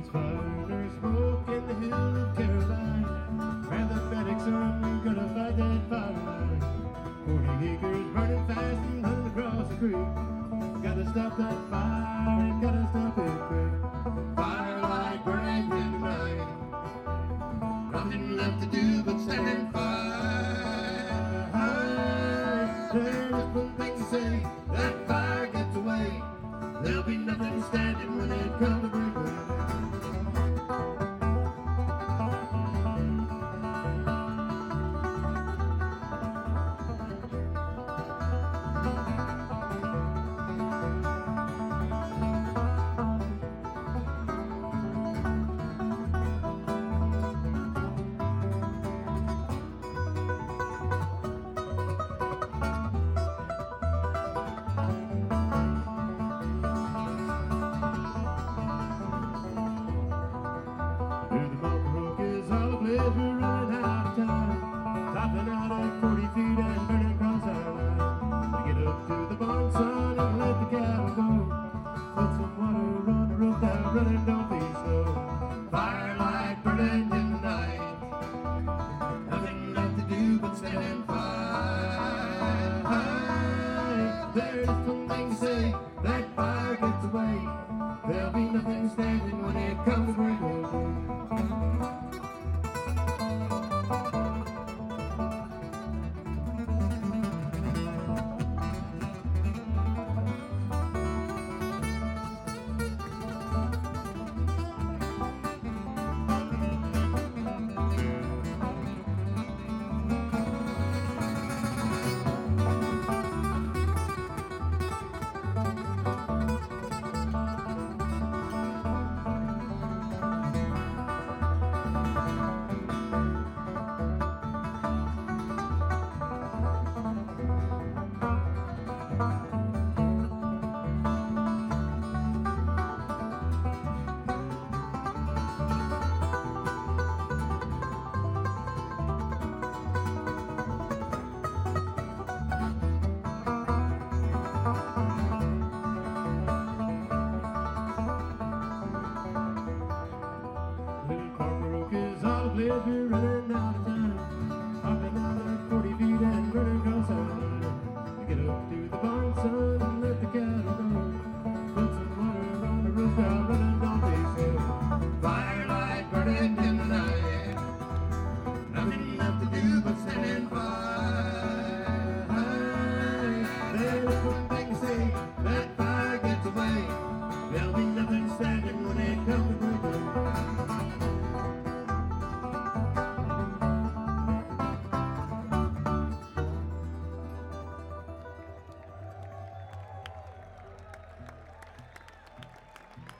fire, there's smoke in the hills of Caroline. Mathematics son, you gotta fight that fire line. 40 acres burning fast and running across the creek. Gotta stop that fire and gotta stop it quick. Firelight burning in the night, nothing left to do but stand and fight. There's one thing to say, that fire gets away. There'll be nothing standing when it comes to break away. We're running out of time, topping out at 40 feet and burning across our line. We get up to the barn, son, and let the cattle go. Put some water on the roof, now running, don't be slow. Firelight burning in the night, nothing left to do but stand and fight. There's one thing to say, that fire gets away. There'll be nothing standing when it comes to break away. We're running out